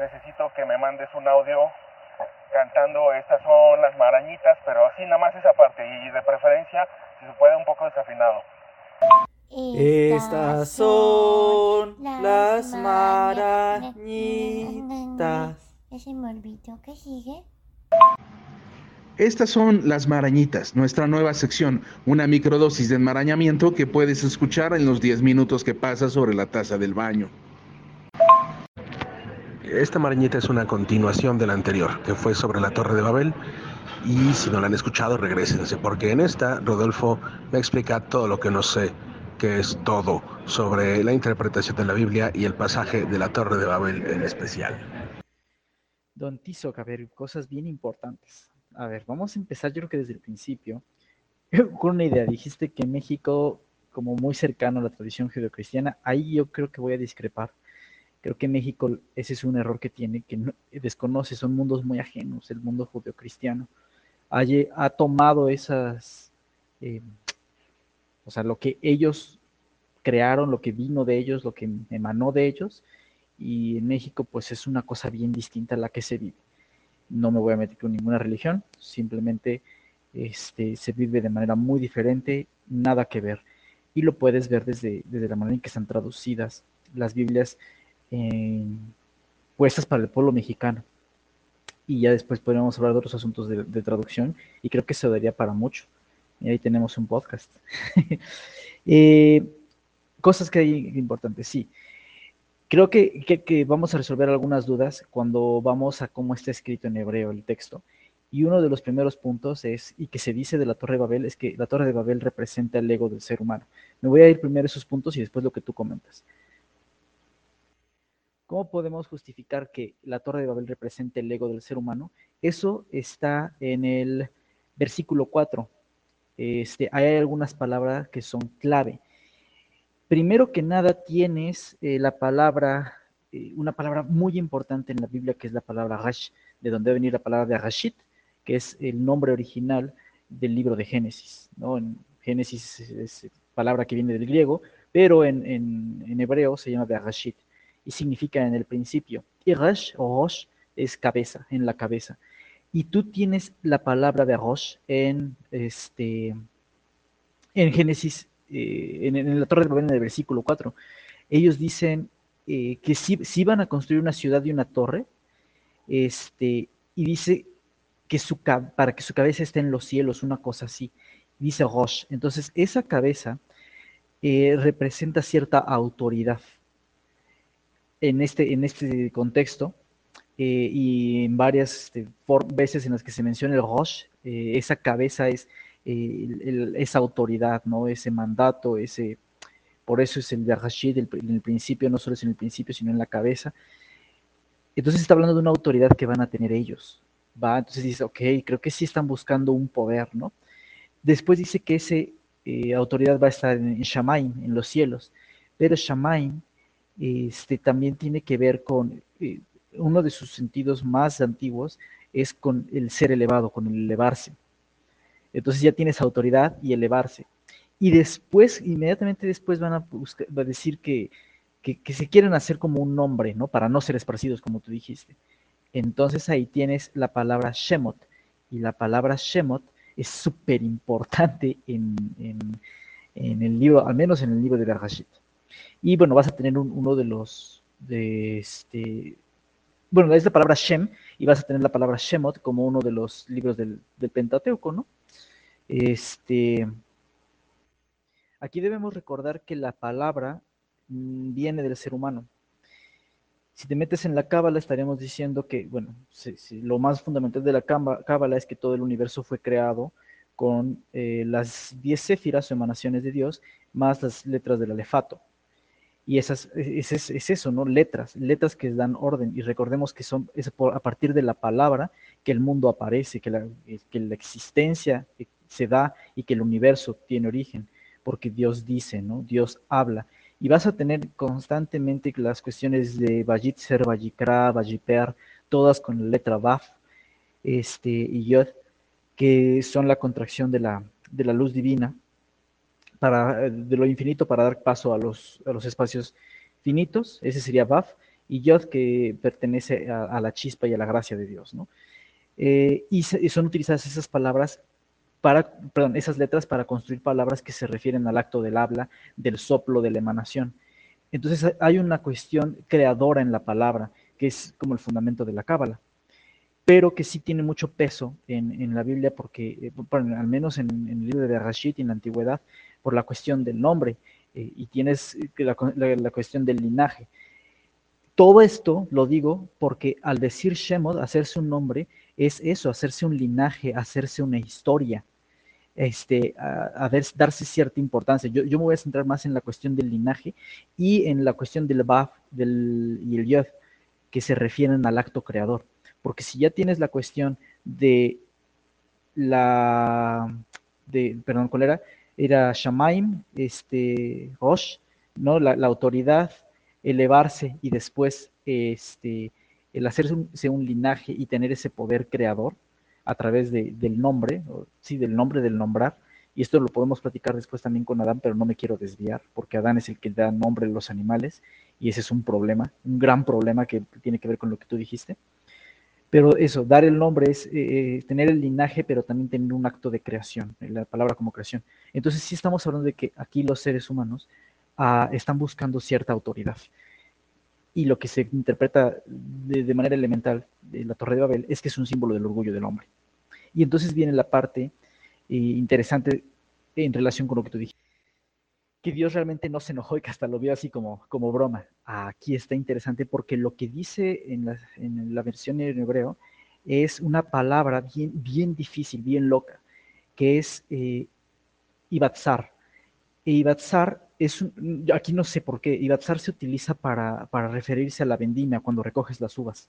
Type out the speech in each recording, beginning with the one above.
necesito que me mandes un audio cantando Estas son las marañitas, pero así nada más esa parte y de preferencia, si se puede, un poco desafinado. Estas son las marañitas. Ya se me olvidó. ¿Qué sigue? Estas son las marañitas, nuestra nueva sección, una microdosis de enmarañamiento que puedes escuchar en los 10 minutos que pasas sobre la taza del baño. Esta marañita es una continuación de la anterior, que fue sobre la Torre de Babel. Y si no la han escuchado, regrésense, porque en esta Rodolfo me explica todo lo que no sé, que es todo sobre la interpretación de la Biblia y el pasaje de la Torre de Babel en especial. Don Tizoc, a ver, cosas bien importantes. A ver, vamos a empezar yo creo que desde el principio, con una idea. Dijiste que México, como muy cercano a la tradición judeocristiana, ahí yo creo que voy a discrepar. Creo que México, ese es un error que tiene, que no, desconoce, son mundos muy ajenos, el mundo judeocristiano. Ha tomado esas, eh, o sea, lo que ellos crearon, lo que vino de ellos, lo que emanó de ellos, y en México pues es una cosa bien distinta a la que se vive. No me voy a meter con ninguna religión, simplemente se vive de manera muy diferente, nada que ver. Y lo puedes ver desde la manera en que están traducidas las Biblias puestas para el pueblo mexicano. Y ya después podríamos hablar de otros asuntos de traducción, y creo que se daría para mucho. Y ahí tenemos un podcast. eh, Cosas que hay importantes, sí. Creo que vamos a resolver algunas dudas cuando vamos a cómo está escrito en hebreo el texto. Y uno de los primeros puntos es, y que se dice de la Torre de Babel, es que la Torre de Babel representa el ego del ser humano. Me voy a ir primero a esos puntos y después lo que tú comentas. ¿Cómo podemos justificar que la Torre de Babel represente el ego del ser humano? Eso está en el versículo 4. Hay algunas palabras que son clave. Primero que nada tienes una palabra muy importante en la Biblia, que es la palabra Rash, de donde debe venir la palabra de Rashid, que es el nombre original del libro de Génesis, ¿no? En Génesis es palabra que viene del griego, pero en hebreo se llama Bereshit y significa en el principio. Y Rash o Rosh es cabeza, en la cabeza. Y tú tienes la palabra de Rosh en Génesis, en la Torre de Babel, en el versículo 4. Ellos dicen que sí van a construir una ciudad y una torre, y dice que para que su cabeza esté en los cielos, una cosa así. Dice Rosh. Entonces, esa cabeza representa cierta autoridad en este contexto. Y en varias veces en las que se menciona el Rosh, esa cabeza es esa autoridad, ¿no? Ese mandato, por eso es el de Rashid, en el principio, no solo es en el principio, sino en la cabeza. Entonces está hablando de una autoridad que van a tener ellos. Entonces dice, ok, creo que sí están buscando un poder, ¿no? Después dice que esa autoridad va a estar en Shamaim, en los cielos, pero Shamaim también tiene que ver con uno de sus sentidos más antiguos, es con el ser elevado, con el elevarse. Entonces ya tienes autoridad y elevarse. Y después, inmediatamente después va a decir que se quieren hacer como un nombre, ¿no? Para no ser esparcidos, como tú dijiste. Entonces ahí tienes la palabra Shemot. Y la palabra Shemot es súper importante en el libro, al menos en el libro de Bereshit. Y bueno, vas a tener uno de los, bueno, es la palabra Shem, y vas a tener la palabra Shemot como uno de los libros del Pentateuco, ¿no? Aquí debemos recordar que la palabra viene del ser humano. Si te metes en la Cábala, estaríamos diciendo que, bueno, lo más fundamental de la Cábala es que todo el universo fue creado con las 10 séfiras o emanaciones de Dios, más las letras del alefato. Y es eso, ¿no? Letras que dan orden. Y recordemos que es a partir de la palabra que el mundo aparece, que la existencia se da y que el universo tiene origen, porque Dios dice, ¿no? Dios habla. Y vas a tener constantemente las cuestiones de Vayitzer, Vayikra, Vayiper, todas con la letra Baf y Yod, que son la contracción de la luz divina de lo infinito para dar paso a los espacios finitos, ese sería Baf, y Yod, que pertenece a la chispa y a la gracia de Dios, ¿no? Y son utilizadas esas palabras perdón, esas letras para construir palabras que se refieren al acto del habla, del soplo, de la emanación. Entonces hay una cuestión creadora en la palabra, que es como el fundamento de la cábala, pero que sí tiene mucho peso en la Biblia, porque, bueno, al menos en el libro de Bereshit y en la antigüedad, por la cuestión del nombre, y tienes la cuestión del linaje. Todo esto lo digo porque al decir Shemot, hacerse un nombre, es eso, hacerse un linaje, hacerse una historia, darse cierta importancia. Yo me voy a centrar más en la cuestión del linaje y en la cuestión del Vav y el Yod, que se refieren al acto creador. Porque si ya tienes la cuestión de perdón, ¿cuál era? Era Shamaim, Rosh, ¿no? La autoridad, elevarse y después el hacerse un linaje y tener ese poder creador a través del nombre, sí, del nombre, del nombrar. Y esto lo podemos platicar después también con Adán, pero no me quiero desviar, porque Adán es el que da nombre a los animales, y ese es un problema, un gran problema que tiene que ver con lo que tú dijiste. Pero eso, dar el nombre es tener el linaje, pero también tener un acto de creación, la palabra como creación. Entonces sí estamos hablando de que aquí los seres humanos están buscando cierta autoridad. Y lo que se interpreta de manera elemental de la Torre de Babel es que es un símbolo del orgullo del hombre. Y entonces viene la parte interesante en relación con lo que tú dijiste, que Dios realmente no se enojó y que hasta lo vio así como broma. Aquí está interesante porque lo que dice en la versión en hebreo es una palabra bien difícil, bien loca, que es Ibatzar. E Ibatzar aquí no sé por qué, Ibatzar se utiliza para referirse a la vendimia cuando recoges las uvas.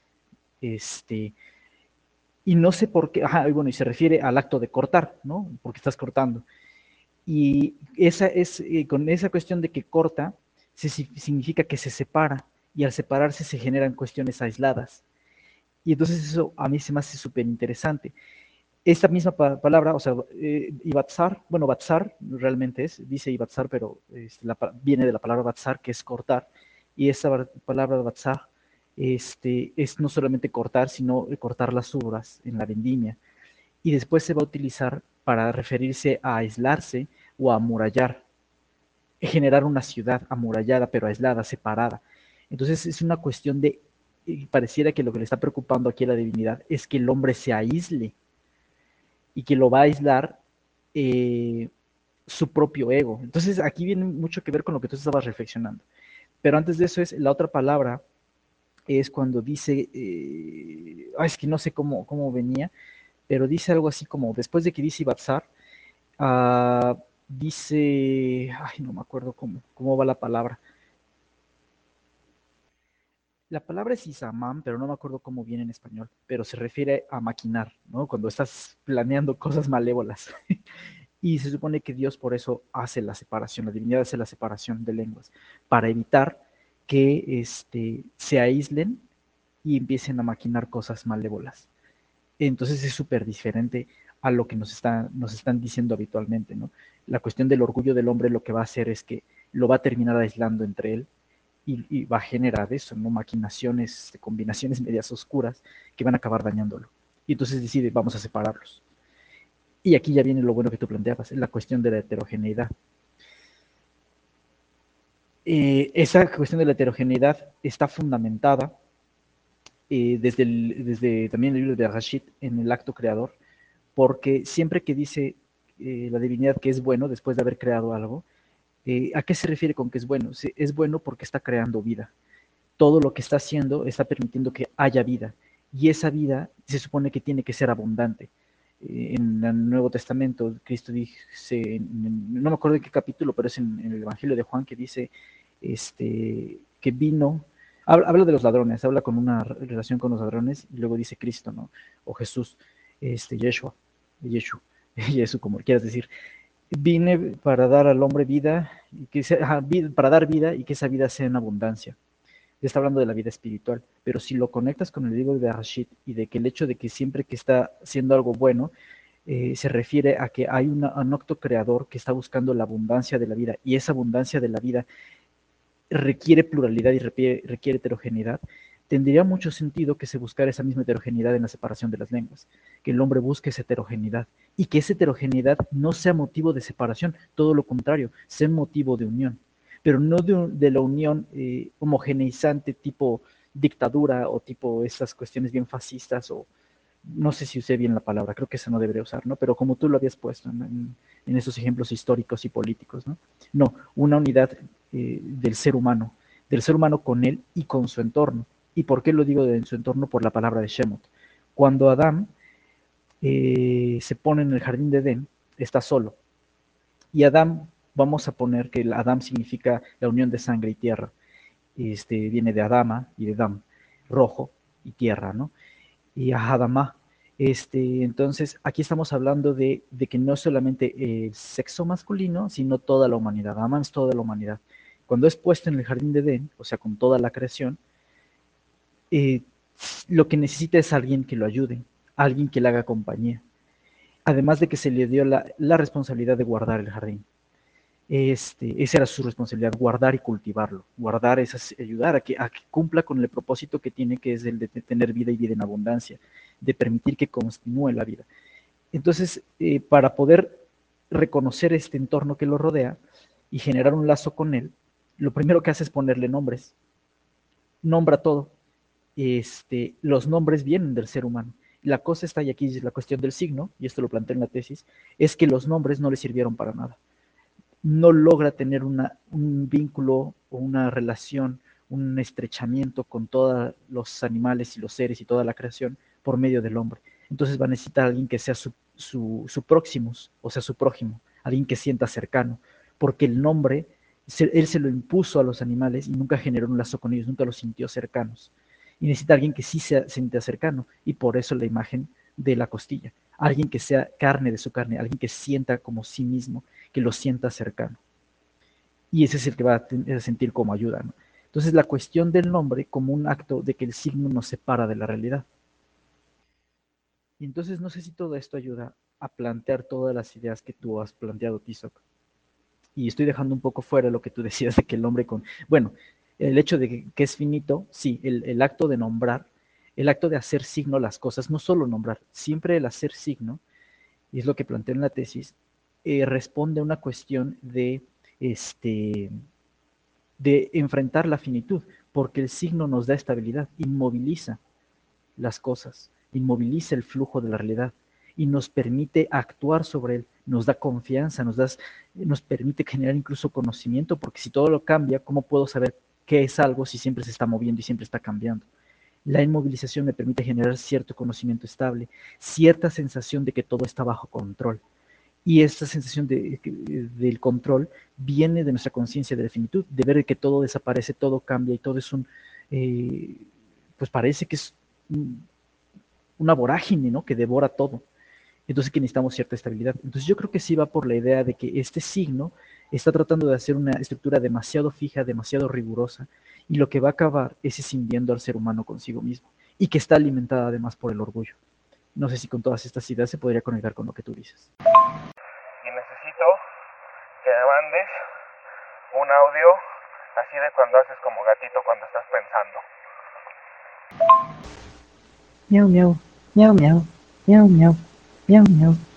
Y no sé por qué, bueno, y se refiere al acto de cortar, ¿no? Porque estás cortando. Y con esa cuestión de que corta, significa que se separa, y al separarse se generan cuestiones aisladas. Y entonces eso a mí se me hace súper interesante. Esta misma palabra, o sea, Ibatzar, bueno, Batzar realmente dice Ibatzar, pero viene de la palabra Batzar, que es cortar, y esa palabra Batzar es no solamente cortar, sino cortar las uvas en la vendimia, y después se va a utilizar para referirse a aislarse o a amurallar, generar una ciudad amurallada, pero aislada, separada. Entonces es una cuestión pareciera que lo que le está preocupando aquí a la divinidad es que el hombre se aísle, y que lo va a aislar su propio ego. Entonces aquí viene mucho que ver con lo que tú estabas reflexionando. Pero antes de eso la otra palabra es cuando dice, es que no sé cómo venía, pero dice algo así como, después de que dice Ibatzar, dice, no me acuerdo cómo va la palabra. La palabra es Isamam, pero no me acuerdo cómo viene en español, pero se refiere a maquinar, ¿no? Cuando estás planeando cosas malévolas. Y se supone que Dios por eso hace la separación, la divinidad hace la separación de lenguas, para evitar que se aíslen y empiecen a maquinar cosas malévolas. Entonces es súper diferente a lo que nos están diciendo habitualmente, ¿no? La cuestión del orgullo del hombre lo que va a hacer es que lo va a terminar aislando entre él y va a generar eso, ¿no? Maquinaciones, combinaciones medias oscuras que van a acabar dañándolo. Y entonces decide, vamos a separarlos. Y aquí ya viene lo bueno que tú planteabas, la cuestión de la heterogeneidad. Esa cuestión de la heterogeneidad está fundamentada desde también el libro de Rashid en el acto creador, porque siempre que dice la divinidad que es bueno después de haber creado algo, ¿a qué se refiere con que es bueno? Es bueno porque está creando vida. Todo lo que está haciendo está permitiendo que haya vida, y esa vida se supone que tiene que ser abundante. En el Nuevo Testamento, Cristo dice, no me acuerdo de qué capítulo, pero es en el Evangelio de Juan, que dice que vino, habla de los ladrones, habla con una relación con los ladrones, y luego dice Cristo, ¿no? O Jesús, Yeshua, Jesús, como quieras decir, vine para dar al hombre vida, para dar vida y que esa vida sea en abundancia. Está hablando de la vida espiritual, pero si lo conectas con el libro de Rashid y de que el hecho de que siempre que está haciendo algo bueno, se refiere a que hay un acto creador que está buscando la abundancia de la vida, y esa abundancia de la vida requiere pluralidad y requiere heterogeneidad, tendría mucho sentido que se buscara esa misma heterogeneidad en la separación de las lenguas, que el hombre busque esa heterogeneidad y que esa heterogeneidad no sea motivo de separación, todo lo contrario, sea motivo de unión, pero no de la unión homogeneizante tipo dictadura o tipo esas cuestiones bien fascistas o no sé si usé bien la palabra, creo que esa no debería usar, ¿no? Pero como tú lo habías puesto en esos ejemplos históricos y políticos, ¿no? No, una unidad del ser humano con él y con su entorno. ¿Y por qué lo digo de su entorno? Por la palabra de Shemot. Cuando Adán se pone en el jardín de Edén, está solo. Y Adán, vamos a poner que el Adán significa la unión de sangre y tierra. Viene de Adama y de Dam, rojo y tierra, ¿no? Y a Adama. Entonces, aquí estamos hablando de que no es solamente el sexo masculino, sino toda la humanidad. Adán es toda la humanidad. Cuando es puesto en el jardín de Edén, o sea, con toda la creación, eh, lo que necesita es alguien que lo ayude, alguien que le haga compañía. Además de que se le dio la responsabilidad de guardar el jardín. Esa era su responsabilidad, guardar y cultivarlo. Guardar es ayudar a que cumpla con el propósito que tiene, que es el de tener vida y vida en abundancia, de permitir que continúe la vida. Entonces, para poder reconocer este entorno que lo rodea y generar un lazo con él, lo primero que hace es ponerle nombres. Nombra todo. Los nombres vienen del ser humano. La cosa está, y aquí es la cuestión del signo, y esto lo planteé en la tesis, es que los nombres no le sirvieron para nada. No logra tener un vínculo o una relación, un estrechamiento con todos los animales y los seres y toda la creación por medio del hombre. Entonces va a necesitar a alguien que sea su próximos, o sea, su prójimo, alguien que sienta cercano, porque el nombre, él se lo impuso a los animales y nunca generó un lazo con ellos, nunca los sintió cercanos. Y necesita alguien que sí se sienta cercano, y por eso la imagen de la costilla. Alguien que sea carne de su carne, alguien que sienta como sí mismo, que lo sienta cercano. Y ese es el que va a sentir como ayuda, ¿no? Entonces la cuestión del nombre como un acto de que el signo nos separa de la realidad. Y entonces no sé si todo esto ayuda a plantear todas las ideas que tú has planteado, Tizoc. Y estoy dejando un poco fuera lo que tú decías de que el hombre con... Bueno, el hecho de que es finito, sí, el acto de nombrar, el acto de hacer signo las cosas, no solo nombrar, siempre el hacer signo, y es lo que planteo en la tesis, responde a una cuestión de enfrentar la finitud, porque el signo nos da estabilidad, inmoviliza las cosas, inmoviliza el flujo de la realidad y nos permite actuar sobre él, nos da confianza, nos permite generar incluso conocimiento, porque si todo lo cambia, ¿cómo puedo saber qué es algo si siempre se está moviendo y siempre está cambiando? La inmovilización me permite generar cierto conocimiento estable, cierta sensación de que todo está bajo control. Y esta sensación del control viene de nuestra conciencia de la finitud, de ver que todo desaparece, todo cambia y todo es pues parece que es una vorágine, ¿no? Que devora todo. Entonces que necesitamos cierta estabilidad. Entonces yo creo que sí va por la idea de que este signo está tratando de hacer una estructura demasiado fija, demasiado rigurosa, y lo que va a acabar es escindiendo al ser humano consigo mismo, y que está alimentada además por el orgullo. No sé si con todas estas ideas se podría conectar con lo que tú dices. Y necesito que me mandes un audio así de cuando haces como gatito cuando estás pensando. Miau, miau, miau, miau, miau, miau, miau, miau.